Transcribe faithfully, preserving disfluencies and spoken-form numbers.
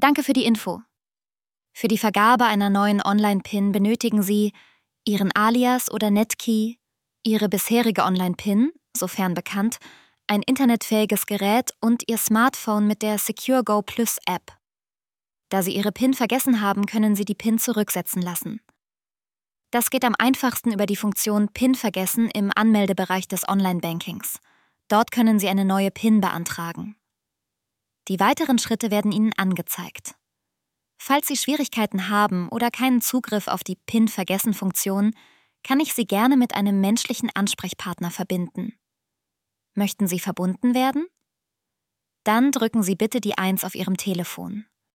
Danke für die Info. Für die Vergabe einer neuen Online-PIN benötigen Sie Ihren Alias oder Netkey, Ihre bisherige Online-PIN, sofern bekannt, ein internetfähiges Gerät und Ihr Smartphone mit der SecureGo Plus App. Da Sie Ihre PIN vergessen haben, können Sie die PIN zurücksetzen lassen. Das geht am einfachsten über die Funktion PIN vergessen im Anmeldebereich des Online-Bankings. Dort können Sie eine neue PIN beantragen. Die weiteren Schritte werden Ihnen angezeigt. Falls Sie Schwierigkeiten haben oder keinen Zugriff auf die PIN-Vergessen-Funktion, kann ich Sie gerne mit einem menschlichen Ansprechpartner verbinden. Möchten Sie verbunden werden? Dann drücken Sie bitte die eins auf Ihrem Telefon.